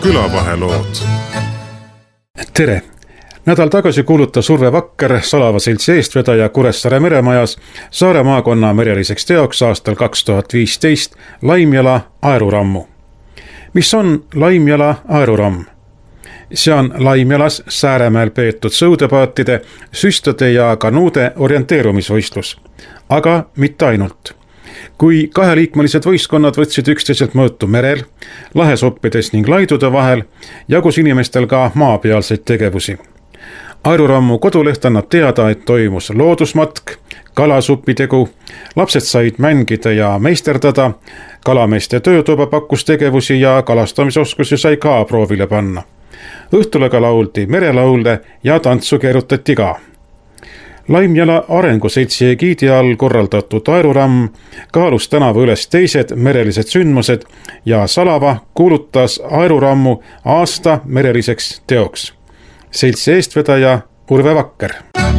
külavahelood. Tere! Nädal tagasi kuulutas Urve Vakker, Salava seltsi eestvedaja Kuressaare meremajas, Saare maakonna mereliseks teoks aastal 2015 Laimjala aerurammu. Mis on Laimjala aeruramm? See on Laimjalas Sääremäel peetud sõudepaatide, süstade ja kanuude orienteerumisvõistlus. Aga mitte ainult. Kui kaheliikmelised võistkonnad võtsid üksteiselt mõõtu merel, lahesoppides ning laidude vahel, jagus inimestel ka maapealseid tegevusi. Aerurammu koduleht annab teada, et toimus loodusmatk, kalasupitegu, lapsed said mängida ja meisterdada, kalameeste töötuba pakkus tegevusi ja kalastamisoskusi sai ka proovile panna. Õhtule ka lauldi merelaulde ja tantsu keerutati ka. Laimjala arenguseltsi egiidi all korraldatud aeruramm kaalus tänavu üles teised merelised sündmused ja Salava kuulutas aerurammu aasta mereliseks teoks. Seltsi eestvedaja Urve Vakker.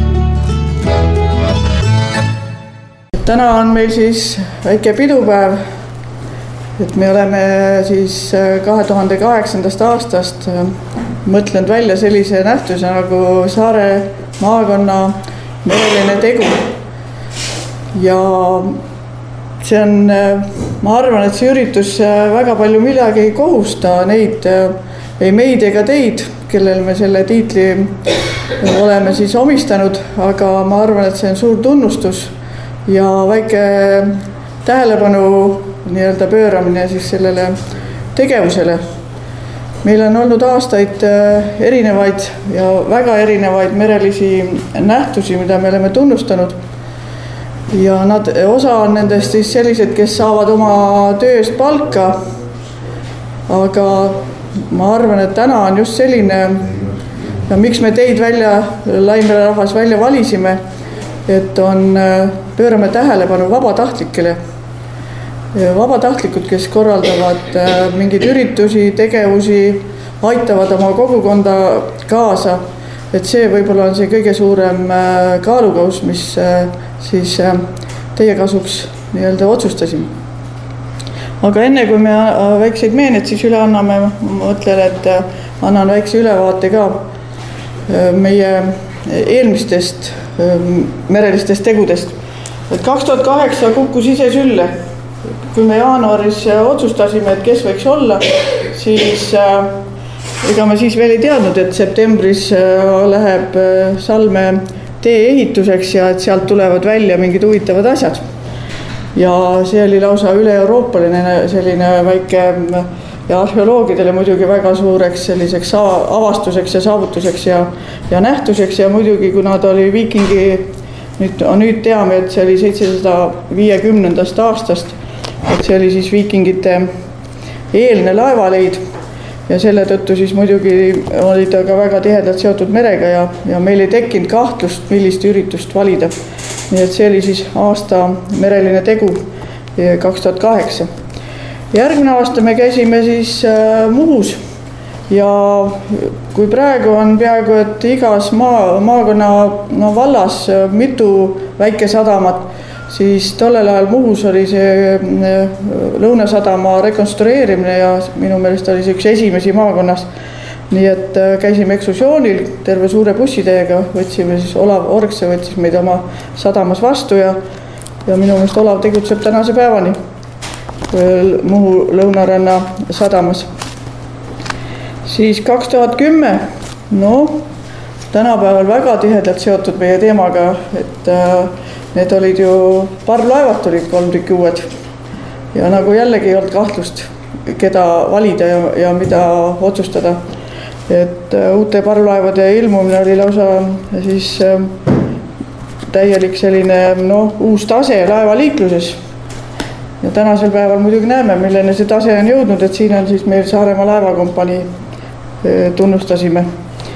Täna on meil siis väike pidupäev, et me oleme siis 2008. aastast mõtlenud välja sellise nähtuse nagu Saare maakonna mereline tegu. Ja see on, ma arvan, et see üritus väga palju midagi ei kohusta neid, ei meid ega teid, kellel me selle tiitli oleme siis omistanud, aga ma arvan, et see on suur tunnustus ja väike tähelepanu nii-öelda pööramine siis sellele tegevusele. Meil on olnud aastaid erinevaid ja väga erinevaid merelisi nähtusi, mida me oleme tunnustanud. Ja osa on nendest siis sellised, kes saavad oma tööst palka, aga ma arvan, et täna on just selline, ja miks me teid Laimjala rahvas välja valisime, et pöörame tähelepanu vabatahtlikele. Vabatahtlikud, kes korraldavad mingeid üritusi, tegevusi, aitavad oma kogukonda kaasa, et see võib-olla on see kõige suurem kaalukaus, mis siis teie kasuks nii-öelda otsustasime. Aga enne kui me väikseid meened siis üle anname, ma mõtlen, et annan väikse ülevaate ka meie eelmistest merelistest tegudest. Et 2008 kukkus ise sülle. Kui me jaanuaris otsustasime, et kes võiks olla, siis ega me siis veel ei teadnud, et septembris läheb Salme tee ehituseks ja et sealt tulevad välja mingid huvitavad asjad. Ja see oli lausa üle-euroopaline selline väike ja arheoloogidele muidugi väga suureks selliseks avastuseks ja saavutuseks ja nähtuseks ja muidugi kuna ta oli viikingi, nüüd teame, et see oli 750. aastast, et see oli siis viikingite eelne laevaleid ja selle tõttu siis muidugi oli ta ka väga tihedalt seotud merega ja meil ei tekkinud kahtlust, millist üritust valida. Nii et see oli siis aasta mereline tegu 2008. Järgmine aasta me käisime siis Muhus ja kui praegu on peaaegu, et igas maakonna vallas mitu väikesadamat, siis tollel ajal Muhus oli see Lõunasadama rekonstrueerimine ja minu meelest oli see üks esimesi maakonnas. Nii et käisime ekskursioonil terve suure bussitäiega, võtsime siis Olav Orgse, võttis meid oma sadamas vastu ja minu meelest Olav tegutseb tänase päevani Muhu lõunaranna sadamas. Siis 2010, tänapäeval väga tihedalt seotud meie teemaga, et need olid ju parvlaevad tulid 3 tükki uued ja nagu jällegi ei olnud kahtlust, keda valida ja mida otsustada. Et uute parvlaevade ilmumine oli lausa siis täielik selline uus tase laevaliikluses. Ja tänasel päeval muidugi näeme, millene see tase on jõudnud, et siin on siis meil Saaremaa laevakompanii tunnustasime.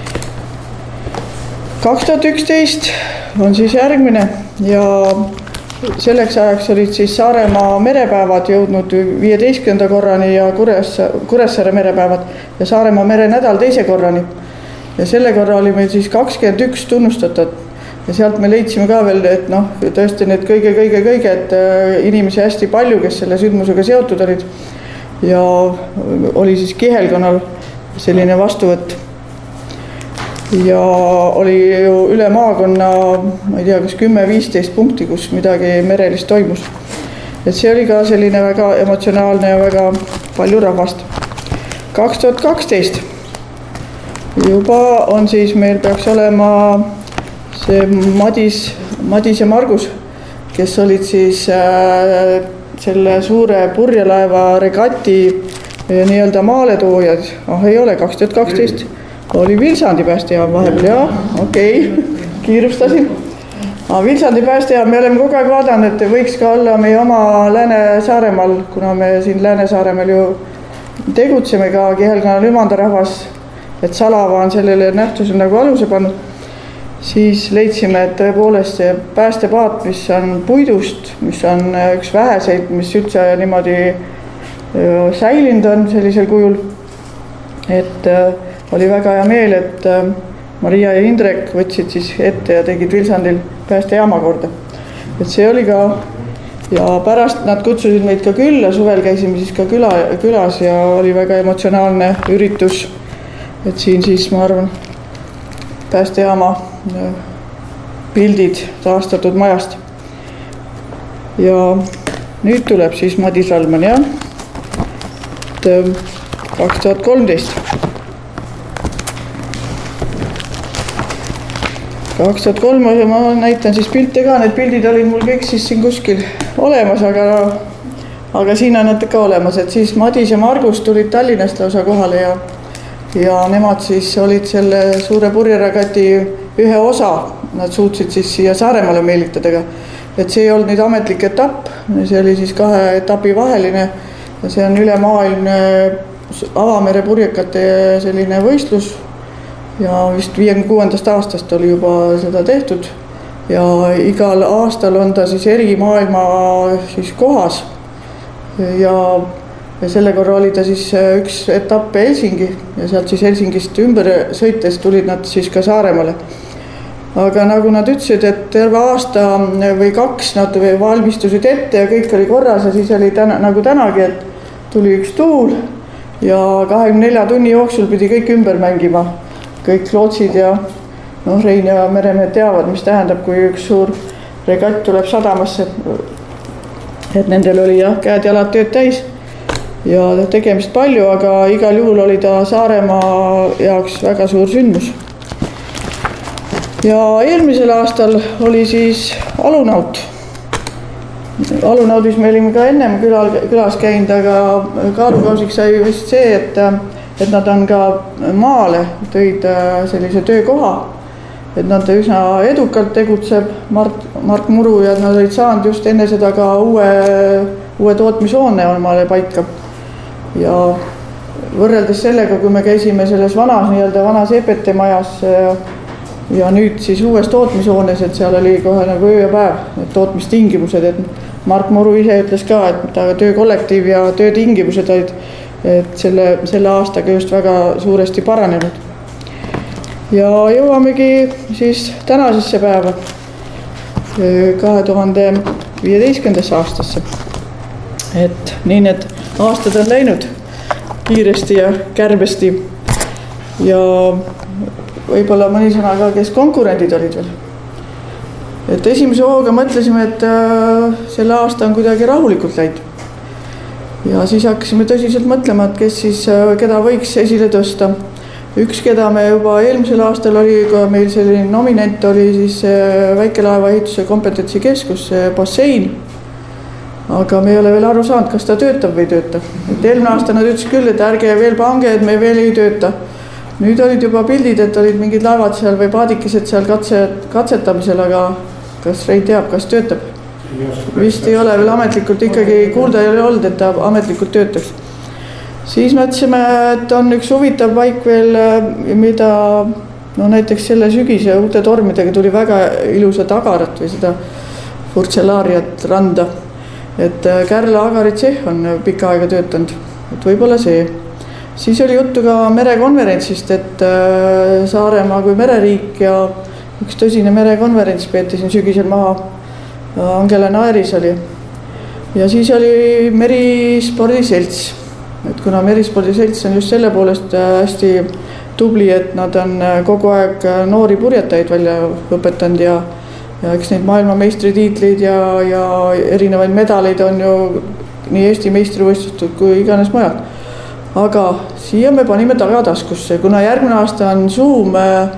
2011 on siis järgmine ja selleks ajaks olid siis Saaremaa merepäevad jõudnud 15. korrani ja Kuressaare merepäevad ja Saaremaa merenädal 2. korrani. Ja selle korra oli meil siis 21 tunnustatud ja sealt me leidsime ka veel, et tõesti need kõige, et inimesi hästi palju, kes selle sündmusega seotud olid ja oli siis Kihelkonnal selline vastuvõtt. Ja oli ju üle maakonna, ma ei tea, kas 10-15 punkti, kus midagi merelist toimus. Et see oli ka selline väga emotsionaalne ja väga palju rahvast. 2012 juba on siis meil peaks olema see Madis ja Margus, kes olid siis selle suure purjelaeva regati nii-öelda maaletoojad. Ei ole, 2012 oli Vilsandi päästejaam vahepeal, jah, okei, kiirustasin. Vilsandi päästejaam, me oleme kogu aeg vaadanud, et võiks ka olla meie oma Lääne-Saaremaal, kuna me siin Lääne-Saaremaal ju tegutseme ka Kihelkonna Lümanda rahvas, et Salava on sellele nähtusele nagu aluse pannud, siis leidsime, et tõepoolest see päästepaat, mis on puidust, mis on üks väheseid, mis üldse niimoodi säilinud on sellisel kujul, et oli väga hea meel, et Maria ja Indrek võtsid siis ette ja tegid Vilsandil päästejaama korda. Et see oli ka, ja pärast nad kutsusid meid ka külla, suvel käisime siis ka külas ja oli väga emotsionaalne üritus. Et siin siis, ma arvan, päästejaama pildid taastatud majast. Ja nüüd tuleb siis Madis Ralman, jah. 2013. 2003 ma näitan siis pilte ka, need pildid olid mul kõik siis siin kuskil olemas, aga siin on nad ka olemas, et siis Madis ja Margus tulid Tallinnast lausa kohale ja nemad siis olid selle suure purjeregati ühe osa, nad suutsid siis siia Saaremaale meelitada, et see ei olnud nüüd ametlik etapp, see oli siis 2 etapi vaheline ja see on ülemaailmne avamere purjekate selline võistlus. Ja vist 56. aastast oli juba seda tehtud ja igal aastal on ta siis eri maailma siis kohas ja selle korra oli ta siis üks etapp Helsingi ja sealt siis Helsingist ümber sõites tulid nad siis ka Saaremaale. Aga nagu nad ütlesid, et terve aasta või 2 nad valmistusid ette ja kõik oli korras ja siis oli nagu tänagi, et tuli üks tuul ja 24 tunni jooksul pidi kõik ümber mängima. Kõik lootsid ja Rein ja Meremehed teavad, mis tähendab, kui üks suur regatt tuleb sadamasse. Et nendel oli jah, käed-jalad tööd täis ja tegemist palju, aga igal juhul oli ta Saaremaa jaoks väga suur sündmus. Ja eelmisel aastal oli siis Alunaut. Alunaudis me olime ka ennem külas käinud, aga kaalukausiks sai vist see, et nad on ka maale tõid sellise töökoha, et nad üsna edukalt tegutseb Mark Muru ja nad olid saanud just enne seda ka uue tootmishoone omale paika. Ja võrreldes sellega, kui me käisime selles vanas EPT majas ja nüüd siis uues tootmishoones, et seal oli kohe nagu öö ja päev need tootmistingimused, et Mark Muru ise ütles ka, et ta töökollektiiv ja töötingimused olid et selle aastaga just väga suuresti paranenud. Ja jõuamegi siis tänasesse päeva 2015. aastasse. Et nii need aastad on läinud kiiresti ja kärbesti ja võib-olla mõni sõna ka, kes konkurendid olid veel. Et esimese hooga mõtlesime, et selle aasta on kuidagi rahulikult läinud. Ja siis hakkasime tõsiselt mõtlema, et kes siis, keda võiks esile tõsta. Üks, keda me juba eelmisel aastal oli, kui meil selline nominent oli siis väikelaeva ehituse kompetentsikeskus, Bassein. Aga me ei ole veel aru saanud, kas ta töötab või ei tööta. Et eelmine aasta nad ütles küll, et ärge veel pange, et me veel ei tööta. Nüüd olid juba pildid, et olid mingid laevad seal või paadikesed seal katsetamisel, aga kas Rein teab, kas töötab? Vist ei ole veel ametlikult ikkagi kuulda ei ole olnud, et ta ametlikult töötaks. Siis mõtlesime, et on üks huvitav paik veel, mida näiteks selle sügise uute tormidega tuli väga ilusat agarat või seda furtsellaariat randa. Et Kärla agaritseh on pikka aega töötanud, et võib-olla see. Siis oli juttu ka merekonverentsist, et Saaremaa kui mereriik ja üks tõsine merekonverents peeti siin sügisel maha. Angela Naeris oli. Ja siis oli Merispordiselts. et kuna Merispordi selts on just selle poolest hästi tubli, et nad on kogu aeg noori purjetajaid välja õpetanud ja eks neid maailmameistritiitleid ja erinevaid medaleid on ju nii Eesti meistrivõistlustel kui iganes mujal. Aga siia me panime tagataskusse, kuna järgmine aasta on Zoom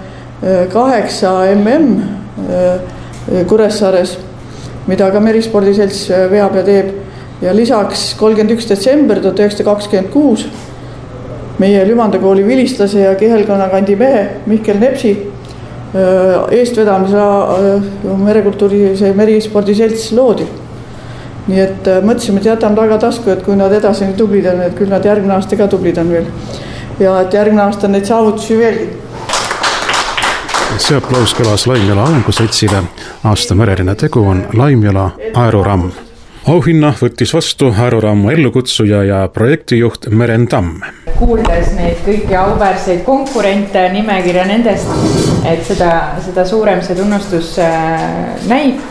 8 Kuressaares, mida ka Merispordi selts veab ja teeb. Ja lisaks 31. detsember 1926 meie Lümanda kooli vilistlase ja Kihelkonna kandi mehe Mihkel Nepsi eestvedamisel merekultuuri see Merispordi selts loodi. Nii et mõtlesime, et jätame tagatasku, et kui nad edasi nii tublid on, et küll nad järgmine aasta ka tublid on veel. Ja et järgmine aasta neid saavutusi veelgi. See aplaus kõlas Laimjala arenguseltsile. Aasta mereline tegu on Laimjala aeruramm. Auhinna võttis vastu aerurammu ellukutsuja ja projektijuht Meren Tamm. Kuuldes neid kõiki auväärseid konkurente nimekirja nendest, et seda suurem see tunnustus näib.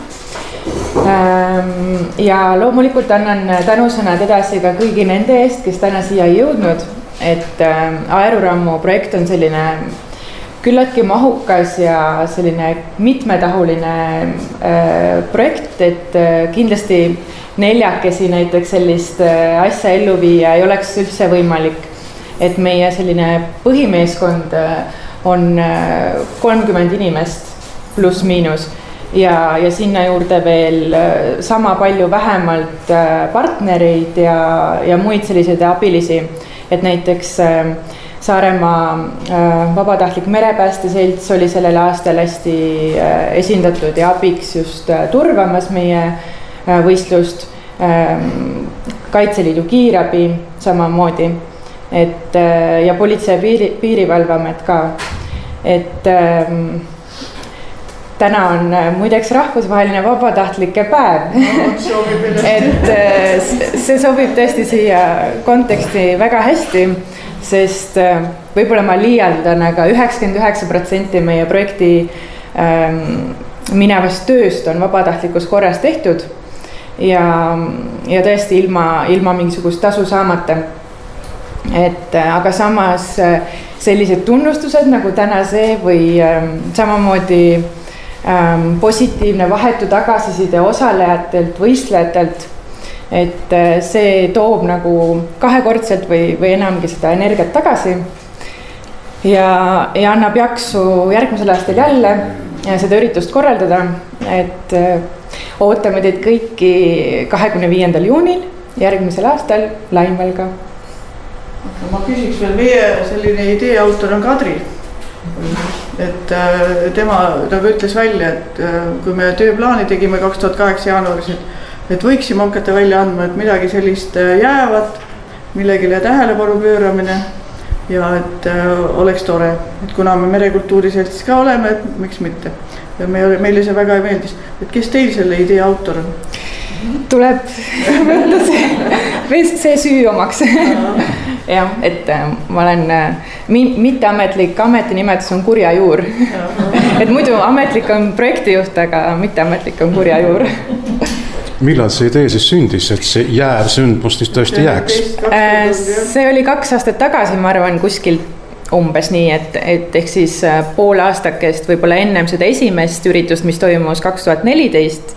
Ja loomulikult annan tänusõnad edasi ka kõigi nende eest, kes täna siia ei jõudnud, et aerurammu projekt on selline küllaltki mahukas ja selline mitmetahuline projekt, et kindlasti neljakesi näiteks sellist asja ellu viia ei oleks üldse võimalik, et meie selline põhimeeskond on 30 inimest pluss miinus ja sinna juurde veel sama palju vähemalt partnereid ja muid selliseid abilisi, et näiteks Saaremaa vabatahtlik merepääste selts oli sellel aastal hästi esindatud ja abiks just turvamas meie võistlust, Kaitseliidu kiirabi samamoodi, et ja Politsei- ja Piirivalveamet ka, et täna on muideks rahvusvaheline vabatahtlike päev, et see sobib tõesti siia konteksti väga hästi, sest võib-olla ma liialdan, aga 99% meie projekti minevast tööst on vabatahtlikus korras tehtud ja tõesti ilma mingisugust tasu saamata. Aga samas sellised tunnustused nagu täna see või samamoodi positiivne vahetu tagasiside osalejatelt, võistlejatelt, et see toob nagu kahekordselt või enamgi seda energiat tagasi ja annab jaksu järgmisel aastal jälle seda üritust korraldada, et ootame teid kõiki 25. juunil järgmisel aastal Laimjal ka. Ma küsiks veel, meie selline idee autor on Kadri, et tema ütles välja, et kui me tööplaani tegime 2008 jaanuaris, et võiksime hakata välja andma, et midagi sellist jäävat, millegile tähelepanu pööramine ja et oleks tore, et kuna me merekultuuri seltsis ka oleme, et miks mitte. Ja meile see väga ei meeldis, et kes teil selle idee autor on? Tuleb võtta see süü omaks. Jah, et ma olen mitteametlik ametinimetus on kurja juur. Et muidu ametlik on projektijuht, aga mitteametlik on kurja juur. Millal see idee siis sündis, et see jääv sündmus tõesti jääks? See oli 2 aastat tagasi, ma arvan, kuskilt umbes nii, et ehk siis pool aastakest võib-olla ennem seda esimest üritust, mis toimus 2014.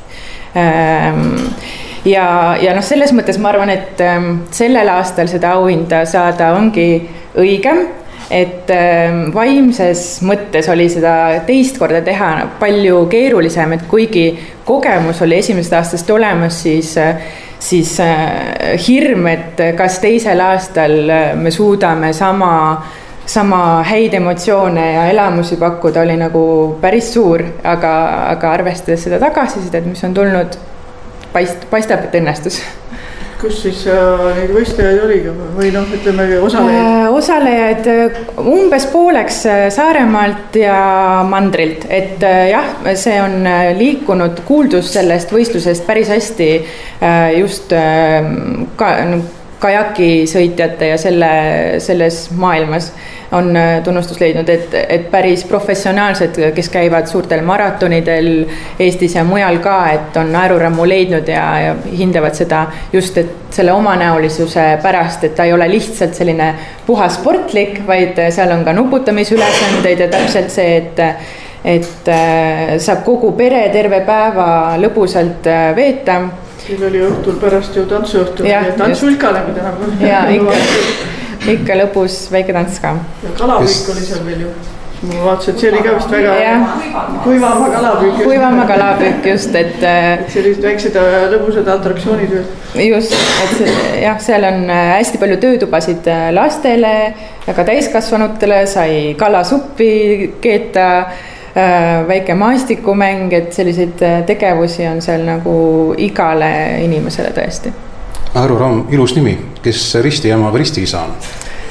Ja selles mõttes ma arvan, et sellel aastal seda auhinda saada ongi õigem, et vaimses mõttes oli seda teist korda teha palju keerulisem, et kuigi kogemus oli esimesest aastast olemas, siis hirm, et kas teisel aastal me suudame sama häid emotsioone ja elamusi pakkuda, oli nagu päris suur, aga arvestades seda tagasisidet, mis on tulnud, paistab, et õnnestus. Kus siis neid võistlejaid oligi või ütleme osalejaid? Osalejaid umbes pooleks Saaremaalt ja Mandrilt, et jah, see on liikunud kuuldus sellest võistlusest päris hästi just kajakisõitjate ja selles maailmas on tunnustust leidnud, et päris professionaalsed, kes käivad suurtel maratonidel Eestis ja mujal ka, et on aerurammu leidnud ja hindavad seda just, et selle omanäolisuse pärast, et ta ei ole lihtsalt selline puhas sportlik, vaid seal on ka nuputamisülesandeid ja täpselt see, et saab kogu pere terve päeva lõbusalt veeta. Siin oli õhtul pärast ju tantsuõhtul, tantsulkale, mida nagu... Ja ikka lõpus väike tants ka. Ja kalapüük oli seal veel ju. Ma vaatasin, et see oli ka vist väga kuivama kalapüük. Kuivama kalapüük just, et sellised väiksed lõbusad atraktsioonid. Just, et seal on hästi palju töötubasid lastele ja ka täiskasvanutele, sai kalasuppi keeta, väike maastikumäng, et selliseid tegevusi on seal nagu igale inimesele tõesti. Aeruram, ilus nimi, kes ristiema või ristiisa on?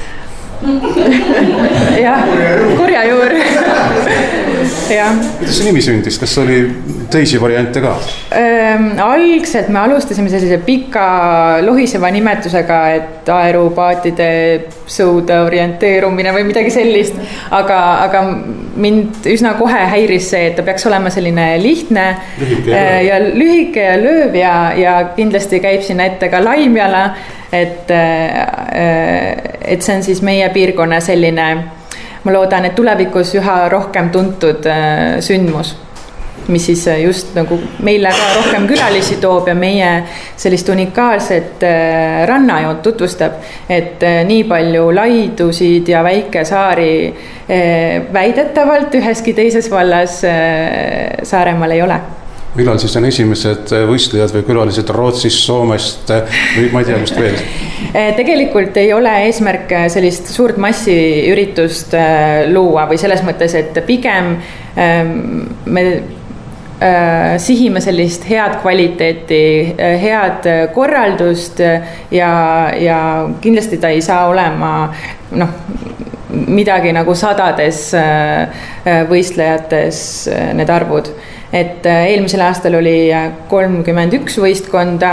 Jah, Kurjajuur. Kuidas see nimi sündis? Kas oli teisi variante ka? Algselt me alustasime sellise pika lohiseva nimetusega, et aerupaatide sõude orienteerumine või midagi sellist, aga mind üsna kohe häiris see, et ta peaks olema selline lihtne ja lühike ja lööv ja kindlasti käib sinna ette ka Laimjala, et see on siis meie piirkonna selline, ma loodan, et tulevikus üha rohkem tuntud sündmus, mis siis just nagu meile ka rohkem külalisi toob ja meie sellist unikaalset rannajoont tutvustab, et nii palju laidusid ja väikesaari väidetavalt üheski teises vallas Saaremaal ei ole. Millal siis on esimesed võistlejad või külalised Rootsist, Soomest või ma ei tea, kust veel? Tegelikult ei ole eesmärk sellist suurt massiüritust luua või selles mõttes, et pigem me sihime sellist head kvaliteeti, head korraldust ja kindlasti ta ei saa olema midagi nagu sadades võistlejates need arvud. Et eelmisel aastal oli 31 võistkonda,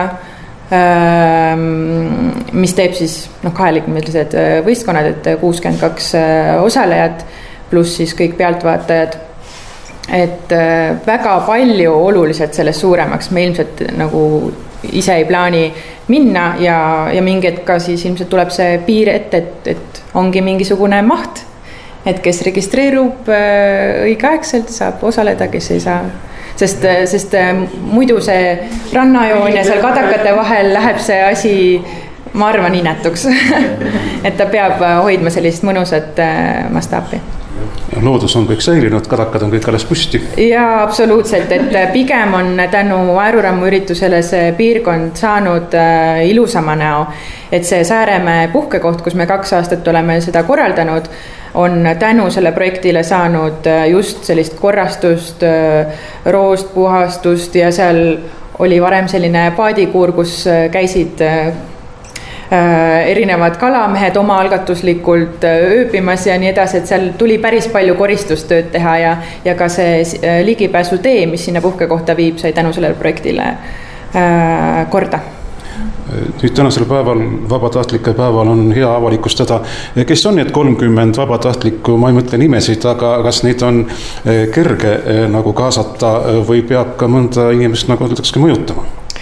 mis teeb siis kaheliikmelised võistkonnad, et 62 osalejat pluss siis kõik pealtvaatajad. Et väga palju oluliselt sellest suuremaks me ilmselt nagu ise ei plaani minna ja mingi hetk ka siis ilmselt tuleb see piir ette, et ongi mingisugune maht, et kes registreerub õigeaegselt, saab osaleda, kes ei saa. Sest muidu see rannajoon ja seal kadakate vahel läheb see asi, ma arvan, inetuks. Et ta peab hoidma sellist mõnusat mastaapi. Loodus on kõik säilinud, kadakad on kõik alles püsti. Ja absoluutselt, et pigem on tänu aerurammu üritusele see piirkond saanud ilusama näo. Et see Sääremäe puhkekoht, kus me 2 aastat oleme seda korraldanud, on tänu selle projektile saanud just sellist korrastust, roost, puhastust ja seal oli varem selline paadikuur, kus käisid erinevad kalamehed omaalgatuslikult ööbimas ja nii edasi, et seal tuli päris palju koristustööd teha ja ka see ligipääsu tee, mis sinna puhkekohta viib, sai tänu sellele projektile korda. Nüüd tänasel päeval, vabatahtlike päeval on hea avalikustada, kes on need 30 vabatahtlikku, ma ei mõtle nimesid, aga kas neid on kerge nagu kaasata või peab ka mõnda inimest nagu öeldakski mõjutama?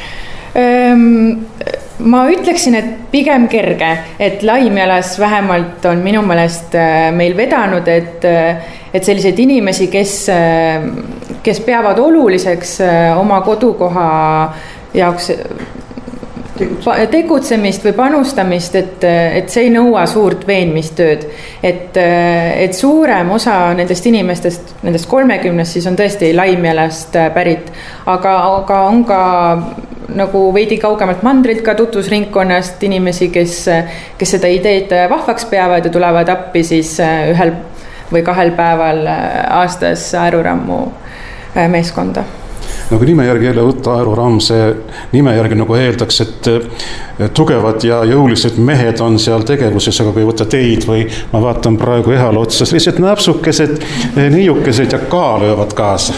Ma ütleksin, et pigem kerge, et Laimjalas vähemalt on minu meelest meil vedanud, et selliseid inimesi, kes peavad oluliseks oma kodukoha jaoks tegutsemist või panustamist, et see ei nõua suurt veenmistööd, et suurem osa nendest inimestest, nendest 30 siis on tõesti Laimjalast pärit, aga on ka nagu veidi kaugemalt mandrilt ka tutvusringkonnast inimesi, kes seda ideed vahvaks peavad ja tulevad appi siis 1 või 2 päeval aastas aerurammu meeskonda. Nagu nime järgi jälle võtta aeruram, see nime järgi nagu eeldaks, et tugevad ja jõulised mehed on seal tegevuses, aga kui võtta teid või ma vaatan praegu ehale otsas, lihtsalt näpsukesed, niiukesed ja ka löövad kaasa.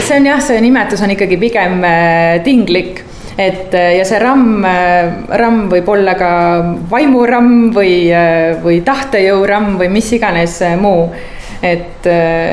see on jah, see nimetus on ikkagi pigem tinglik, et ja see ramm võib olla ka vaimuramm või tahtejõuramm või mis iganes muu, et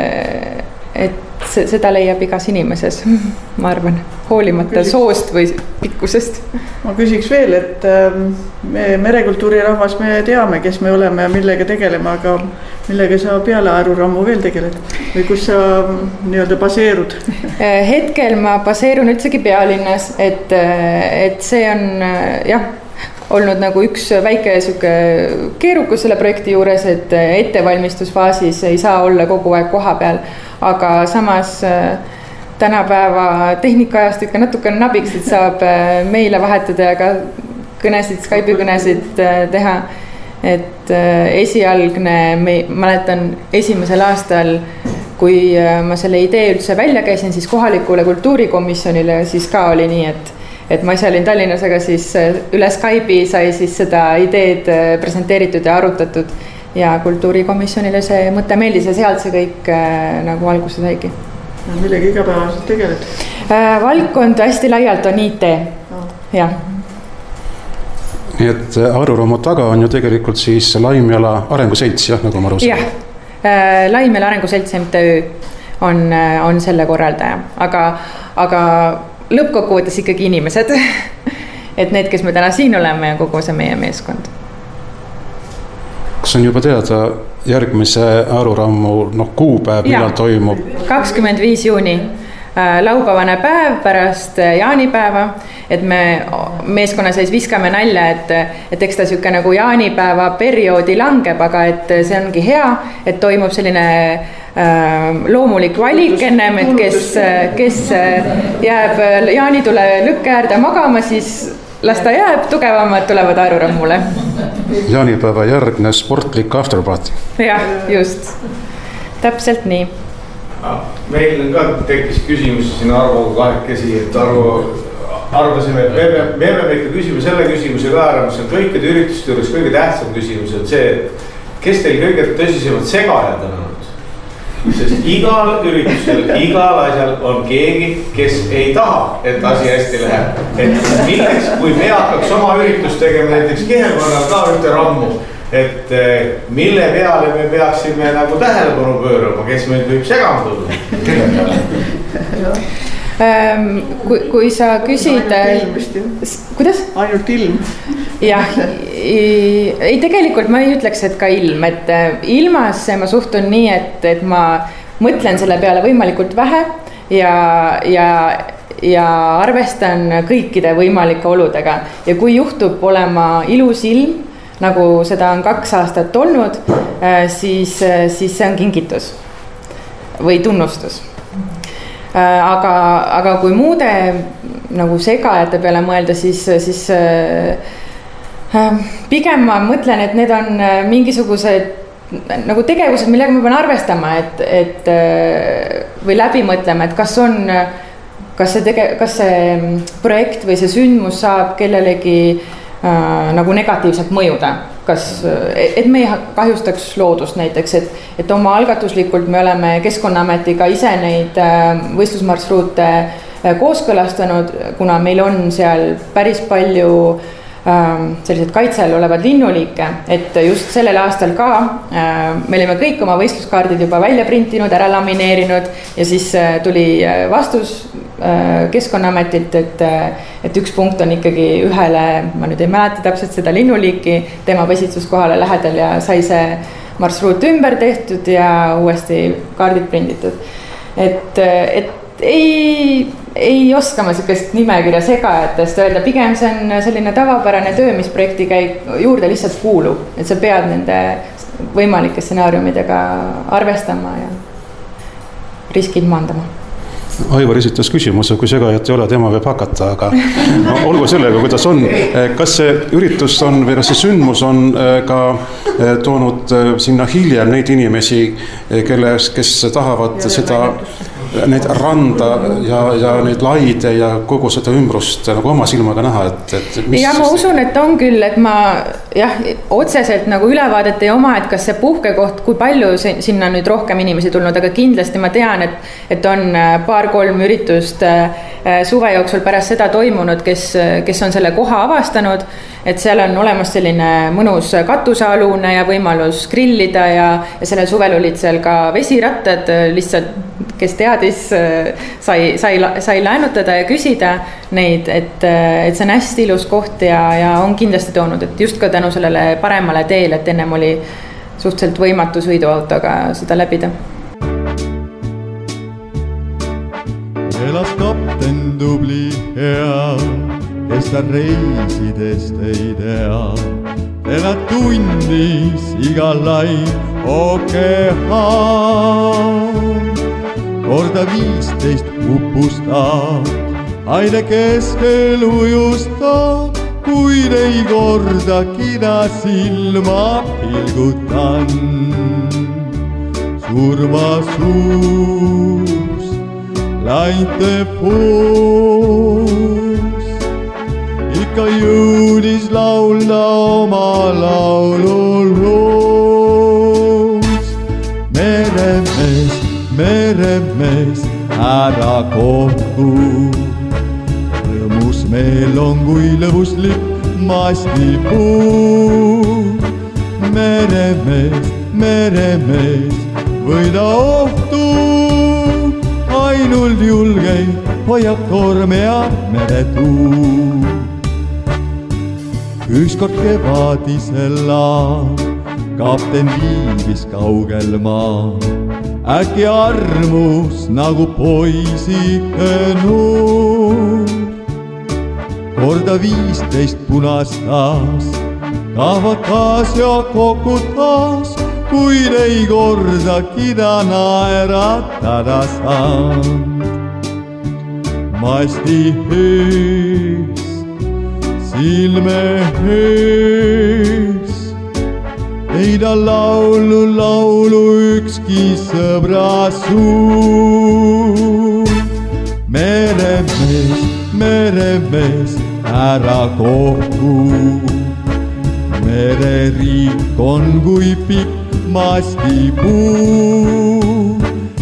seda leiab igas inimeses, ma arvan, hoolimata soost või pikkusest. Ma küsiks veel, et me merekultuuri rahvas, me teame, kes me oleme ja millega tegeleme, aga millega sa peale Aerurammu veel tegeled või kus sa nii-öelda baseerud? Hetkel ma baseerun üldsegi pealinnas, et see on jah, olnud nagu üks väike keerukus selle projekti juures, et ettevalmistusfaasis ei saa olla kogu aeg koha peal, aga samas tänapäeva tehnikaajast ikka natukene nabiks, et saab meile vahetada ja ka kõnesid, Skype'i kõnesid teha. Et esialgne, mäletan esimesel aastal, kui ma selle idee üldse välja käisin, siis kohalikule kultuurikomisjonile siis ka oli nii, et ma ise olin Tallinnas, aga siis üle Skype'i sai siis seda ideed presenteeritud ja arutatud ja kultuurikomisjonile see mõte meeldis ja sealt see kõik nagu alguse saigi. Millega igapäevaselt tegeled? Valdkond hästi laialt on IT, jah. Nii et Aerurammu taga on ju tegelikult siis Laimjala Arenguselts, jah, nagu ma aru saan? Jah, Laimjala Arenguselts MTÜ on selle korraldaja, aga lõppkokkuvõttes ikkagi inimesed, et need, kes me täna siin oleme ja kogu see meie meeskond. Kas on juba teada järgmise Aerurammu kuupäev, millal toimub? 25. juuni, laupäevane päev pärast jaanipäeva, et me meeskonna sees viskame nalja, et eks ta siuke nagu jaanipäeva perioodi langeb, aga et see ongi hea, et toimub selline loomulik valik ennem, et kes jääb jaanitule lükke äärde magama, siis las ta jääb, tugevamad tulevad Aerurammule. Jaanipäeva järgne sportlik afterparty. Jah, just. Täpselt nii. Meil on ka tekkis küsimus siin Arvoga kahekesi, et arvasime, et me peame ikka küsima selle küsimuse ka ära, mis on kõikide ürituste juures kõige tähtsam küsimus, et see, kes teil kõige tõsisemad segajad on olnud. Sest igal üritusel, igal asjal on keegi, kes ei taha, et asi hästi läheb. Et milleks, kui me hakkaks oma üritust tegema näiteks Kihelkonnal ka ühte rammu, et mille peale me peaksime nagu tähelepanu pöörama, kes meil võib segama tulla? Kelle peale? Kui sa küsid... Kuidas? Ainult ilm. Jah, ei tegelikult ma ei ütleks, et ka ilm, et ilmasse ma suhtun nii, et ma mõtlen selle peale võimalikult vähe ja arvestan kõikide võimalike oludega ja kui juhtub olema ilus ilm, nagu seda on 2 aastat olnud, siis see on kingitus või tunnustus. Aga kui muude nagu segajate peale mõelda, siis pigem ma mõtlen, et need on mingisugused nagu tegevused, millega ma pean arvestama, et või läbi mõtlema, et kas see projekt või see sündmus saab kellelegi nagu negatiivselt mõjuda. Et me ei kahjustaks loodust näiteks, et oma algatuslikult me oleme Keskkonnaametiga ise neid võistlusmarsruute kooskõlastanud, kuna meil on seal päris palju sellised kaitse all olevad linnuliike, et just sellel aastal ka me olime kõik oma võistluskaardid juba välja printinud, ära lamineerinud ja siis tuli vastus Keskkonnaametilt, et üks punkt on ikkagi ühele, ma nüüd ei mäleta täpselt seda linnuliiki, tema pesitsuskohale lähedal ja sai see marsruut ümber tehtud ja uuesti kaardid prinditud. Et ei oska ma sellist nimekirja segajatest öelda, pigem see on selline tavapärane töö, mis projekti juurde lihtsalt kuulub, et sa pead nende võimalike stsenaariumidega arvestama ja riskid maandama. Aivar esitas küsimuse, kui segajat ei ole, tema võib hakata, aga no, olgu sellega, kuidas on. Kas see üritus on või kas see sündmus on ka toonud sinna hiljem neid inimesi, kes tahavad seda neid randa ja neid laide ja kogu seda ümbrust nagu oma silmaga näha, et mis... Ja ma usun, et on küll, et ma otseselt nagu ülevaadet ei oma, et kas see puhkekoht, kui palju sinna nüüd rohkem inimesi tulnud, aga kindlasti ma tean, et on 2-3 üritust suve jooksul pärast seda toimunud, kes on selle koha avastanud, et seal on olemas selline mõnus katusealune ja võimalus grillida ja sellel suvel olid seal ka vesirattad, lihtsalt kes teadis, sai laenutada ja küsida neid, et see on hästi ilus koht ja on kindlasti toonud, et just ka tänu sellele paremale teele, et ennem oli suhteliselt võimatu sõiduautoga seda läbida. Elas kapten tubli hea, kes ta reisidest ei tea. Teda tundis igal lai okeaan. Korda 15 upustab, aine keskel ujustab, kuid ei kordagi ta silma pilgutan. Surma suus, lainte puus, ikka jõudis laulda oma laululuust. Meremees, ära kohku, rõõmus meil on kui lõbuslik mastipuu. Meremees, võida ohtu, ainult julgeid hoiab torme ja meretuu. Ükskord kevadisel laal, kapten viibis kaugel maa. Äkki armus nagu poisike nuur. Korda 15 punastas, kahvatas ja kokutas, kuid ei kordagi ta naeratada saanud. Masti ees, silme ees, ei ta laulu ükski sõbra suu. Meremees, ära kohku, mereriik on kui pikk mastipuu.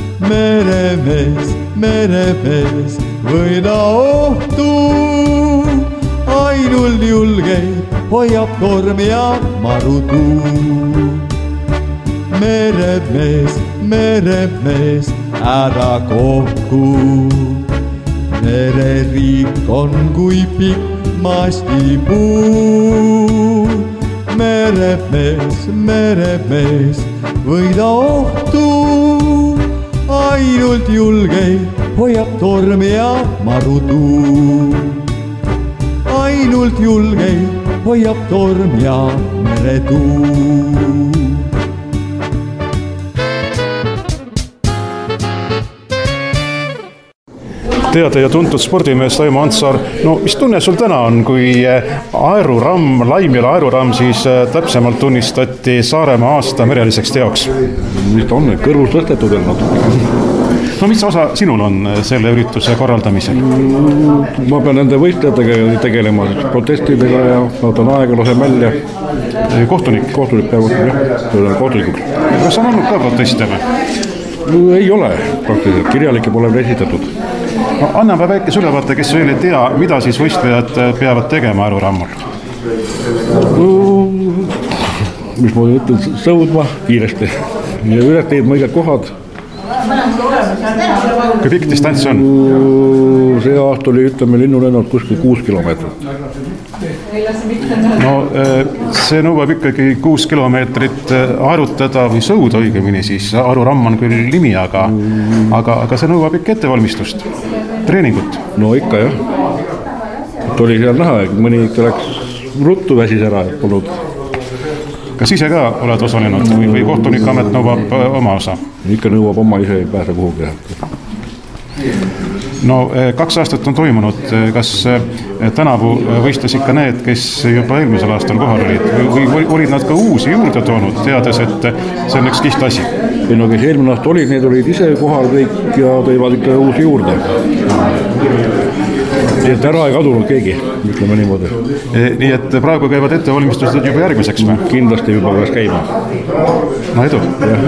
Meremees, võida ohtu, ainult julgeid hoiab torm ja marutuu. Meremees, ära kohku, mereriik on kui pikk mastipuu. Meremees, võida ohtu, ainult julgeid hoiab torm ja marutuu. Ainult julgeid hoiab torm ja meretuu. Teade ja tuntud spordimees Taimo Antsar, no mis tunne sul täna on, kui Aeruramm, Laimjala Aeruramm siis täpsemalt tunnistati Saaremaa aasta mereliseks teoks? Mis ta on, kõrvus tõstetud on natuke. No mis osa sinul on selle ürituse korraldamisel? Ma pean nende võistlejatega tegelema, protestidega ja nad on aega lasem välja. Kohtunik peab kohtulikuks. Kas on olnud ka proteste või? No, ei ole praktiliselt, kirjalikke pole esitatud. No, anname väikese ülevaate, kes veel ei tea, mida siis võistlejad peavad tegema Aerurammul? No, mis ma ütlen, sõudma kiiresti ja üles teedma õiged kohad. Kui pikk distants on? See aasta oli, ütleme, linnulennad kuskil 6 kilomeetrit. No see nõuab ikkagi 6 kilomeetrit aerutada või sõuda õigemini, siis Aeruramm on küll nimi, aga see nõuab ikka ettevalmistust, treeningut. No ikka jah. Oli seal näha, et mõni ikka läks ruttu väsis ära, et polnud. Kas ise ka oled osalenud või kohtunikamet nõuab oma osa? Ikka nõuab oma, ise ei pääse kuhugi. No 2 aastat on toimunud, kas tänavu võistles ikka need, kes juba eelmisel aastal kohal olid või olid nad ka uusi juurde toonud, teades, et see on üks kiht asi? no kes eelmine aasta olid, need olid ise kohal kõik ja tõivad ikka uusi juurde. Nii et ära ei kadunud keegi, ütleme niimoodi. Nii et praegu käivad ettevalmistused juba järgmiseks või? Kindlasti juba peaks käima. No edu.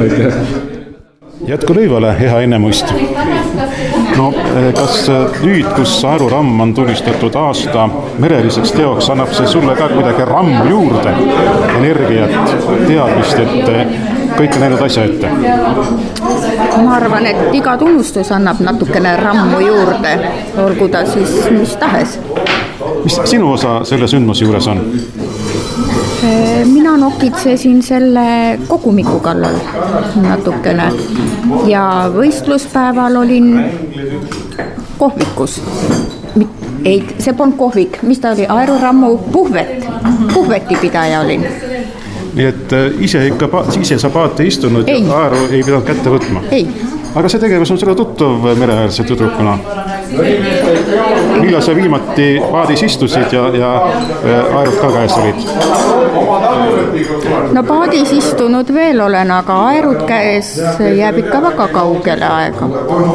Jätku lõivale, hea ennemuist. No kas nüüd, kus Aeru ramm on tunnistatud aasta mereliseks teoks, annab see sulle ka kuidagi rammu juurde energiat, teadmist, et kõike näinud asja ette? Ma arvan, et iga tunnustus annab natukene rammu juurde, olgu ta siis mis tahes. Mis sinu osa selle sündmuse juures on? Mina nokitsesin selle kogumiku kallal natukene ja võistluspäeval olin kohvikus. Ei, see polnud kohvik, mis ta oli? Aeru rammu puhvetipidaja olin. Nii et ise sa paati istunud ja Aeru ei pidanud kätte võtma? Ei. Aga see tegevus on selle tuttav mereäärse tüdrukuna. Millal sa viimati paadis istusid ja Aerut ka käes olid? No paadis istunud veel olen, aga Aerut käes jääb ikka väga kaugele aega.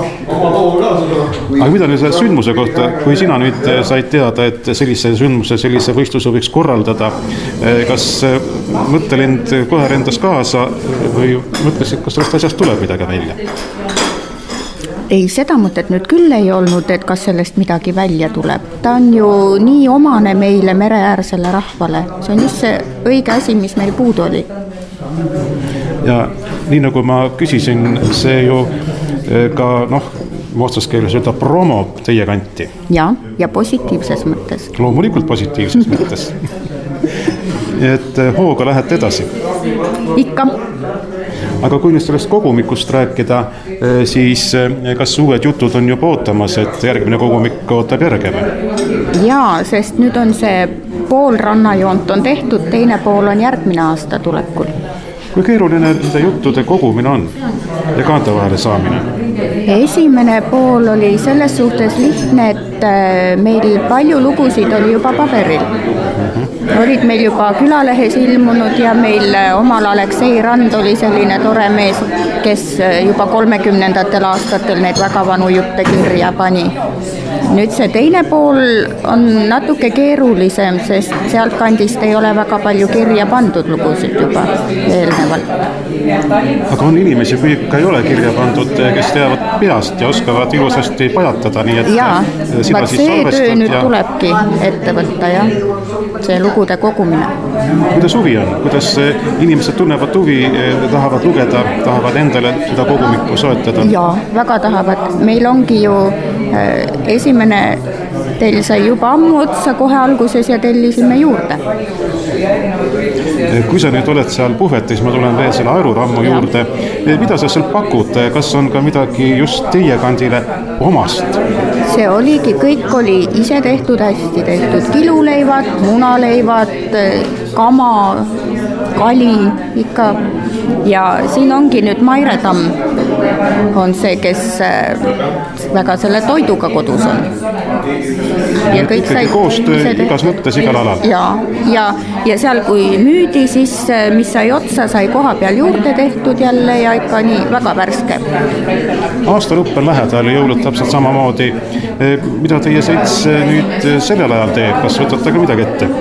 Aga mida nüüd selle sündmuse kohta, kui sina nüüd said teada, et sellise sündmuse, sellise võistluse võiks korraldada, kas mõttelend kohe rendas kaasa või mõtlesid, kas sellest asjast tuleb midagi välja? Ei, seda mõtet nüüd küll ei olnud, et kas sellest midagi välja tuleb. Ta on ju nii omane meile mereäärsele rahvale. See on just see õige asi, mis meil puudu oli. Ja nii nagu ma küsisin, see ju ka, otsaskeeles öelda promo teie kanti. Ja positiivses mõttes. Loomulikult positiivses mõttes. Et hooga lähete edasi? Ikka. Aga kui nüüd sellest kogumikust rääkida, siis kas uued jutud on juba ootamas, et järgmine kogumik ootab järgeme? Jaa, sest nüüd on see pool rannajoont on tehtud, teine pool on järgmine aasta tulekul. Kui keeruline nende juttude kogumine on ja kaante vahele saamine? Esimene pool oli selles suhtes lihtne, et meil palju lugusid oli juba paberil. Olid meil juba külalehes ilmunud ja meil omal Aleksei Rand oli selline tore mees, kes juba 30. aastatel need väga vanu jutte kirja pani. Nüüd see teine pool on natuke keerulisem, sest sealt kandist ei ole väga palju kirja pandud lugusid juba eelnevalt. Aga on inimesi, kui ikka ei ole kirja pandud, kes teavad peast ja oskavad ilusasti pajatada, nii et see töö nüüd tulebki ette võtta, see lugude kogumine. Kuidas huvi on? Kuidas inimesed tunnevad huvi, tahavad lugeda, tahavad endale seda kogumikku soetada? Jaa, väga tahavad. Meil ongi ju esimene teil sai juba ammu otsa kohe alguses ja tellisime juurde. Kui sa nüüd oled seal puhvetis, ma tulen veel selle Aeru rammu juurde. Mida sa seal pakud? Kas on ka midagi just teie kandile omast? See oligi, kõik oli ise tehtud, hästi tehtud. Kiluleivad, munaleivad, kama, kali ikka. Ja siin ongi nüüd Maire Tamm on see, kes väga selle toiduga kodus on. Ja kõik sai koostöö igas mõttes igal alal. Ja seal kui müüdi, siis mis sai otsa, sai koha peal juurde tehtud jälle ja ikka nii väga värske. Aasta lõpp on lähedal ja jõulud täpselt samamoodi. Mida teie selts nüüd sellel ajal teeb? Kas võtate ka midagi ette?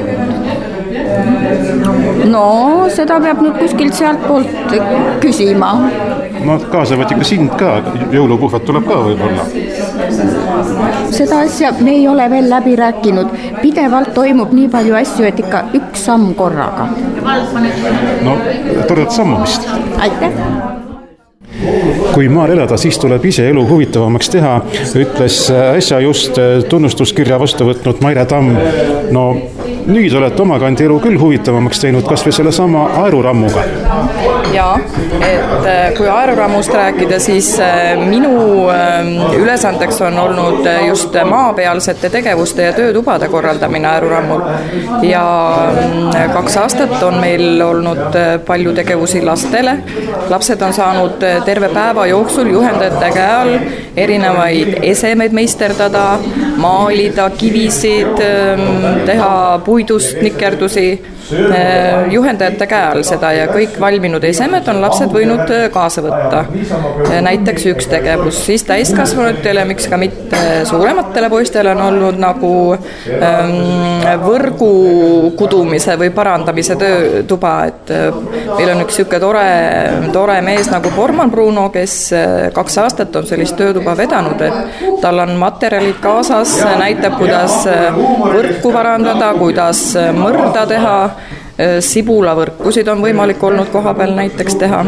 No, seda peab nüüd kuskilt sealt poolt küsima. No kaasavad ikka sind ka, jõulupuhvet tuleb ka võib-olla. Seda asja me ei ole veel läbi rääkinud. Pidevalt toimub nii palju asju, et ikka üks samm korraga. No, toredat sammumist. Aitäh! Kui maal elada, siis tuleb ise elu huvitavamaks teha, ütles äsja just tunnustuskirja vastu võtnud Maire Tamm. No nüüd olete oma kandi elu küll huvitavamaks teinud, kas või selle sama Aeru rammuga? Jaa, et kui Aeru rammust rääkida, siis minu ülesandeks on olnud just maapealsete tegevuste ja töötubade korraldamine Aeru rammul. Ja 2 aastat on meil olnud palju tegevusi lastele. Lapsed on saanud terve päeva jooksul juhendajate käe all erinevaid esemeid meisterdada, maalida, kivisid, teha puidust nikerdusi juhendajate käe all seda ja kõik valminud esemed on lapsed võinud kaasa võtta. Näiteks üks tegevus, siis täiskasvanutele, miks ka mitte suurematele poistele on olnud nagu võrgu kudumise või parandamise töötuba, et meil on üks siuke tore mees nagu Borman Bruno, kes 2 aastat on sellist töötuba vedanud, et tal on materjalid kaasas, näitab, kuidas võrku parandada, kuidas mõrda teha, sibulavõrkusid on võimalik olnud koha peal näiteks teha.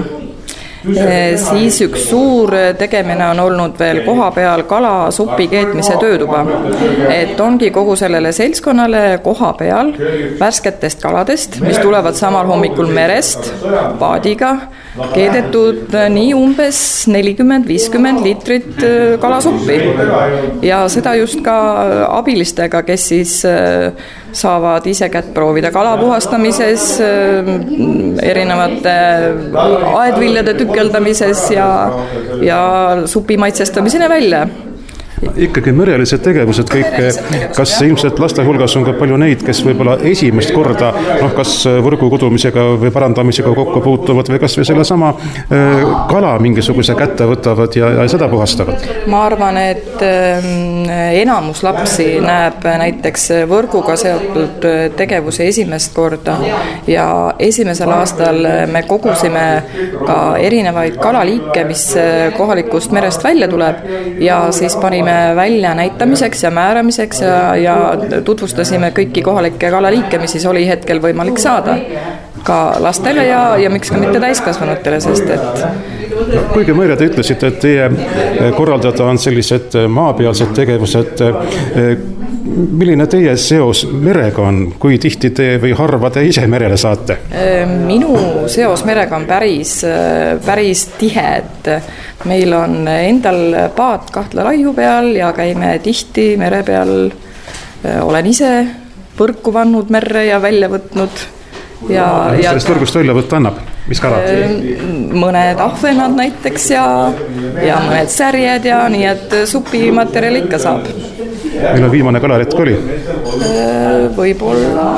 Siis üks suur tegemine on olnud veel koha peal kalasupi keetmise töötuba, et ongi kogu sellele seltskonnale koha peal värsketest kaladest, mis tulevad samal hommikul merest paadiga, keedetud nii umbes 40-50 liitrit kalasuppi ja seda just ka abilistega, kes siis saavad ise kätt proovida kala puhastamises, erinevate aedviljade tükeldamises ja supi maitsestamiseni välja. Ikkagi merelised tegevused kõik, kas ilmselt laste hulgas on ka palju neid, kes võib-olla esimest korda kas võrgu kudumisega või parandamisega kokku puutuvad või kas või selle sama kala mingisuguse kätte võtavad ja seda puhastavad? Ma arvan, et enamus lapsi näeb näiteks võrguga seotud tegevuse esimest korda ja esimesel aastal me kogusime ka erinevaid kalaliike, mis kohalikust merest välja tuleb ja siis panime välja näitamiseks ja määramiseks ja tutvustasime kõiki kohalikke kalaliike, mis siis oli hetkel võimalik saada ka lastele ja miks ka mitte täiskasvanutele, sest et kuigi Maire, te ütlesite, et teie korraldada on sellised maapealsed tegevused, milline teie seos merega on, kui tihti te või harva te ise merele saate? Minu seos merega on päris tihe, et meil on endal paat Kahtla laiu peal ja käime tihti mere peal, olen ise võrku vannud merre ja välja võtnud. Mis sellest võrgust välja võtta annab? Mis kalad? Mõned ahvenad näiteks ja mõned särjed ja nii, et supimaterjal ikka saab. Millal viimane kalaretk oli? Võib-olla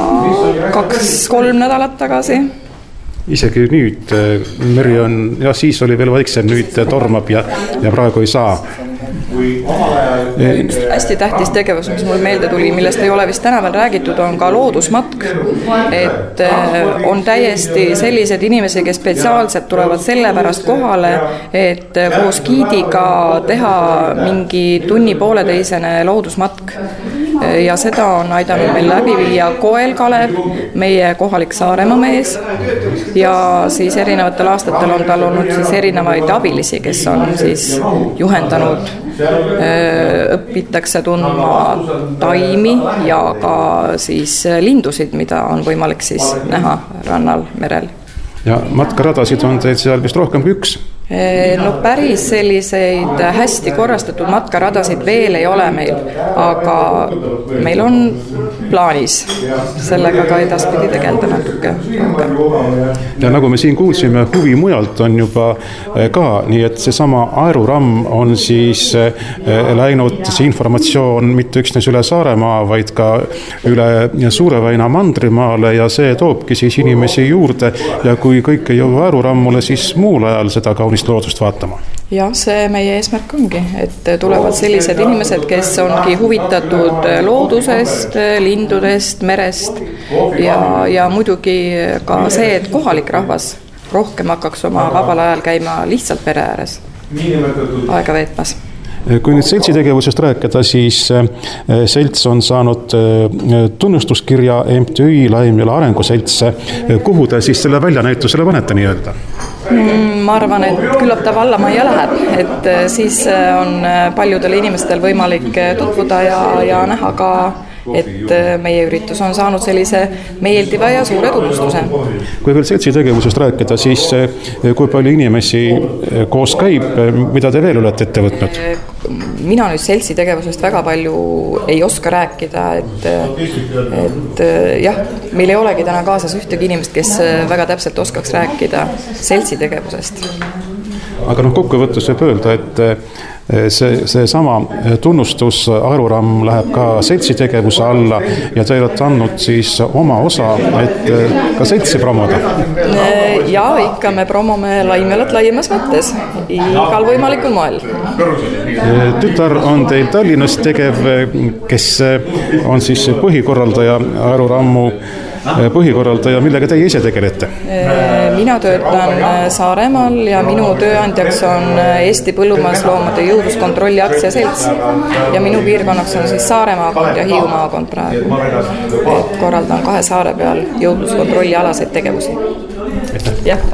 2-3 nädalat tagasi. Isegi nüüd meri on, ja siis oli veel vaiksem, nüüd tormab ja praegu ei saa. Üks hästi tähtis tegevus, mis mul meelde tuli, millest ei ole vist täna veel räägitud, on ka loodusmatk, et on täiesti sellised inimesi, kes spetsiaalselt tulevad selle pärast kohale, et koos giidiga teha mingi tunni-pooleteisene loodusmatk ja seda on aidanud meil läbi viia Koel Kalev, meie kohalik Saaremaa mees ja siis erinevatel aastatel on tal olnud siis erinevaid abilisi, kes on siis juhendanud, õpitakse tundma taimi ja ka siis lindusid, mida on võimalik siis näha rannal, merel. Ja matkaradasid on teid seal vist rohkem kui üks? No päris selliseid hästi korrastatud matkaradasid veel ei ole meil, aga meil on plaanis sellega ka edaspidi tegelda natuke rohkem. Ja nagu me siin kuulsime, huvi mujalt on juba ka, nii et seesama Aeruramm on siis läinud see informatsioon mitte üksnes üle Saaremaa, vaid ka üle Suure-Väina mandrimaale ja see toobki siis inimesi juurde ja kui kõik ei jõua Aerurammule, siis muul ajal seda kaunist loodust vaatama. Ja see meie eesmärk ongi, et tulevad sellised inimesed, kes ongi huvitatud loodusest, lindudest, merest ja muidugi ka see, et kohalik rahvas rohkem hakkaks oma vabal ajal käima lihtsalt pere ääres aega veetmas. Kui nüüd seltsitegevusest rääkida, siis selts on saanud tunnustuskirja MTÜ Laimjala Arenguselts. Kuhu te siis selle väljanäitusele panete nii öelda? Ma arvan, et küllap ta vallamajja läheb, et siis on paljudel inimestel võimalik tutvuda ja näha ka, et meie üritus on saanud sellise meeldiva ja suure tunnustuse. Kui veel seltsi tegevusest rääkida, siis kui palju inimesi koos käib, mida te veel olete ette võtnud? Mina nüüd seltsi tegevusest väga palju ei oska rääkida, et jah, meil ei olegi täna kaasas ühtegi inimest, kes väga täpselt oskaks rääkida seltsi tegevusest. aga kokkuvõttes võib öelda, et see sama tunnustus Aeruram läheb ka seltsi tegevuse alla ja te olete andnud siis oma osa, et ka seltsi promoda. Ja ikka me promome Laimjalat laiemas mõttes, igal võimalikul moel. Tütar on teil Tallinnas tegev, kes on siis põhikorraldaja, Aerurammu põhikorraldaja, millega teie ise tegelete? Mina töötan Saaremaal ja minu tööandjaks on Eesti Põllumajandusloomade jõudluskontrolli aktsiaselts ja minu piirkonnaks on siis Saare maakond ja Hiiu maakond praegu. Et korraldan 2 saare peal jõudluskontrolli alaseid tegevusi. Jah.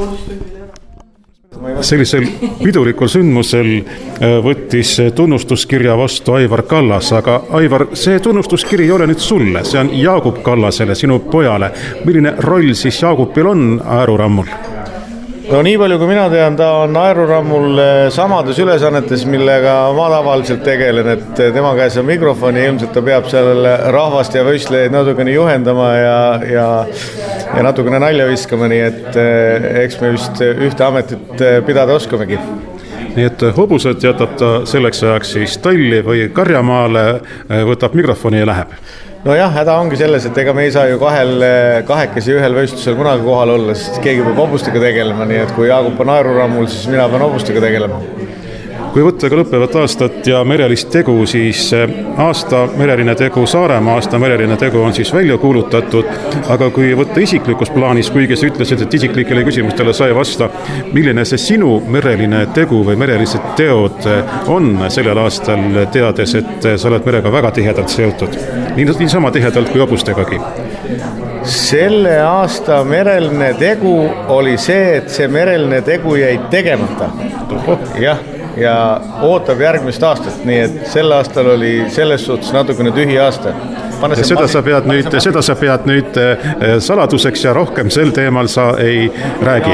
Sellisel pidulikul sündmusel võttis tunnustuskirja vastu Aivar Kallas, aga Aivar, see tunnustuskiri ei ole nüüd sulle, see on Jaagup Kallasele, sinu pojale. Milline roll siis Jaagupil on Aerurammul? No nii palju kui mina tean, ta on Aerurammul samades ülesannetes, millega ma tavaliselt tegelen, et tema käes on mikrofoni, ilmselt ta peab seal rahvast ja võistlejaid natukene juhendama ja natukene nalja viskama, nii et eks me vist ühte ametit pidada oskamegi. Nii et hobused jätab ta selleks ajaks siis talli või karjamaale, võtab mikrofoni ja läheb. No jah, häda ongi selles, et ega me ei saa ju kahekesi ühel võistlusel kunagi kohal olla, sest keegi peab hobustega tegelema, nii et kui Jaagup on Aerurammul, siis mina pean hobustega tegelema. Kui võtta ka lõppevat aastat ja merelist tegu, siis aasta mereline tegu, Saaremaa aasta mereline tegu on siis välja kuulutatud, aga kui võtta isiklikus plaanis, kuigi sa ütlesid, et isiklikele küsimustele sai vasta, milline see sinu mereline tegu või merelised teod on sellel aastal, teades, et sa oled merega väga tihedalt seotud? Nii sama tihedalt kui hobustegagi. Selle aasta mereline tegu oli see, et see mereline tegu jäi tegemata. Jah. Ja ootab järgmist aastat, nii et sel aastal oli selles suhtes natukene tühi aasta. Seda sa pead nüüd saladuseks ja rohkem sel teemal sa ei räägi.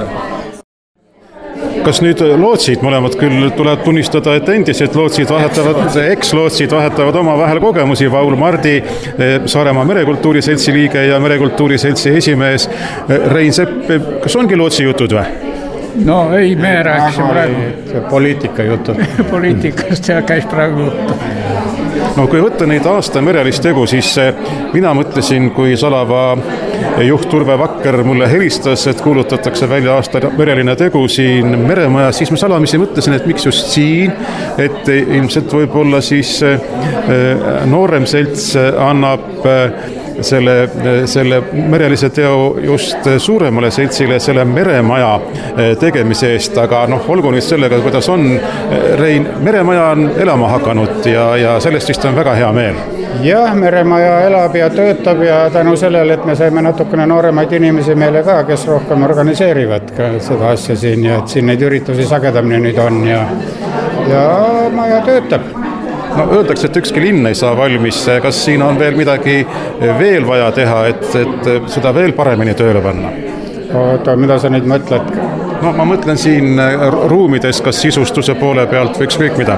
Kas nüüd lootsid mõlemad küll tuleb tunnistada, et endised lootsid vahetavad, eks-lootsid vahetavad oma vahel kogemusi, Paul Mardi, Saaremaa merekultuuri seltsi liige ja merekultuuri seltsi esimees Rein Sepp, kas ongi lootsi jutud või? No ei, me rääkisime praegu poliitika jutud. Poliitikast käis praegu juttu. No kui võtta neid aasta merelist tegu, siis mina mõtlesin, kui Salava juht Urve Vakker mulle helistas, et kuulutatakse välja aasta mereline tegu siin Meremajas, siis ma salamisi mõtlesin, et miks just siin, et ilmselt võib-olla siis noorem selts annab selle merelise teo just suuremale seltsile selle meremaja tegemise eest, aga olgu nüüd sellega, kuidas on. Rein, meremaja on elama hakanud ja sellest vist on väga hea meel. Jah, meremaja elab ja töötab ja tänu sellele, et me saime natukene nooremaid inimesi meile ka, kes rohkem organiseerivad ka seda asja siin ja et siin neid üritusi sagedamini nüüd on ja maja töötab. No öeldakse, et ükski linn ei saa valmis, kas siin on veel midagi veel vaja teha, et seda veel paremini tööle panna? Oota, mida sa nüüd mõtled? No ma mõtlen siin ruumides, kas sisustuse poole pealt või ükskõik mida?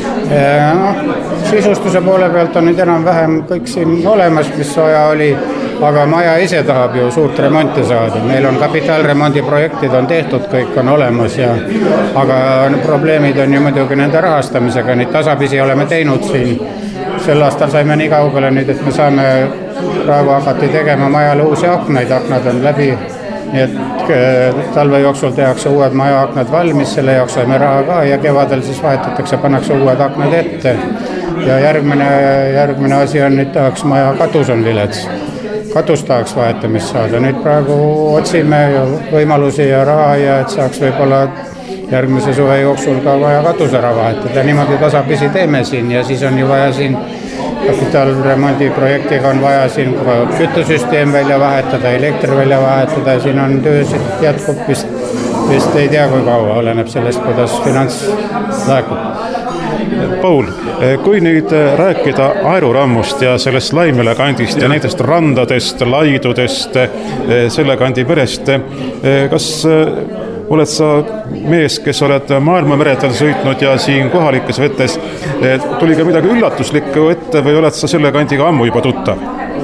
Sisustuse poole pealt on nüüd enam-vähem kõik siin olemas, mis vaja oli, aga maja ise tahab ju suurt remonti saada. Meil on kapitaalremondi projektid on tehtud, kõik on olemas, aga probleemid on ju muidugi nende rahastamisega, neid tasapisi oleme teinud siin. Sel aastal saime nii kaugele nüüd, et me saame praegu hakati tegema majale uusi aknaid, aknad on läbi, nii et talve jooksul tehakse uued maja aknad valmis, selle jaoks saime raha ka ja kevadel siis vahetatakse, pannakse uued aknad ette. Ja järgmine asi on, nüüd tahaks maja katus on vilets. Katus tahaks vahetamist saada. Nüüd praegu otsime võimalusi ja raha ja et saaks võib-olla järgmise suve jooksul ka vaja katus ära vahetada. Niimoodi tasapisi teeme siin ja siis on ju vaja siin kapitaalremondi projektiga on vaja siin küttesüsteem välja vahetada, elektri välja vahetada. Siin on töös jätkub vist ei tea kui kaua, oleneb sellest, kuidas finants laekub. Paul, kui nüüd rääkida Aerurammust ja sellest Laimjala kandist ja nendest randadest, laidudest, selle kandi merest, kas oled sa mees, kes oled maailma meredel sõitnud ja siin kohalikes vetes, tuli ka midagi üllatuslikku ette või oled sa selle kandiga ammu juba tuttav?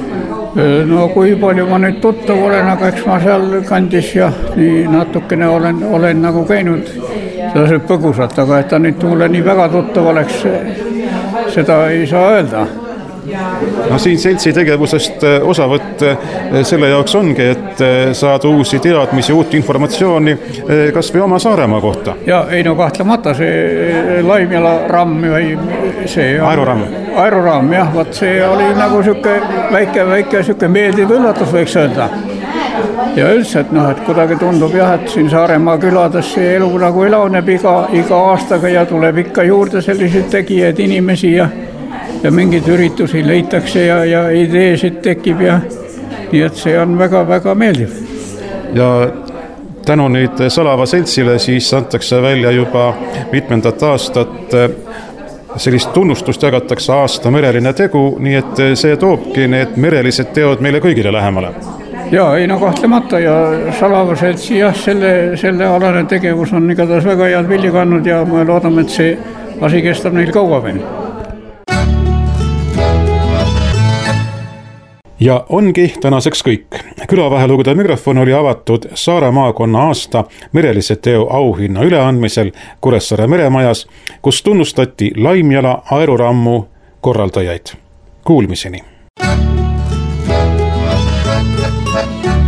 No kui palju ma nüüd tuttav olen, aga eks ma seal kandis ja nii natukene olen nagu käinud põgusalt, aga et ta nüüd mulle nii väga tuttav oleks, seda ei saa öelda. No siin seltsi tegevusest osavõtt selle jaoks ongi, et saada uusi teadmisi, uut informatsiooni kas või oma Saaremaa kohta. Ja ei no kahtlemata see Laimjala ramm või see Aeroramm, jah, võt see oli nagu väike süke meeldiv üllatus, võiks öelda. Ja üldse, et noh, et kuidagi tundub jah, et siin Saaremaa külades see elu nagu elavneb iga aastaga ja tuleb ikka juurde selliseid tegijaid inimesi ja mingeid üritusi leitakse ja ideesid tekib ja nii, et see on väga-väga meeldiv. Ja tänu nüüd Salava seltsile siis antakse välja juba mitmendat aastat sellist tunnustust jagatakse aasta mereline tegu, nii et see toobki need merelised teod meile kõigile lähemale. Ja ei no kahtlemata ja Salava seltsi jah, selle alane tegevus on igatahes väga head vilja kandnud ja me loodame, et see asi kestab neil kaua veel. Ja ongi tänaseks kõik. Külavahelugude mikrofon oli avatud Saare maakonna aasta merelise teo auhinna üleandmisel Kuressaare meremajas, kus tunnustati Laimjala Aerorammu korraldajaid. Kuulmiseni!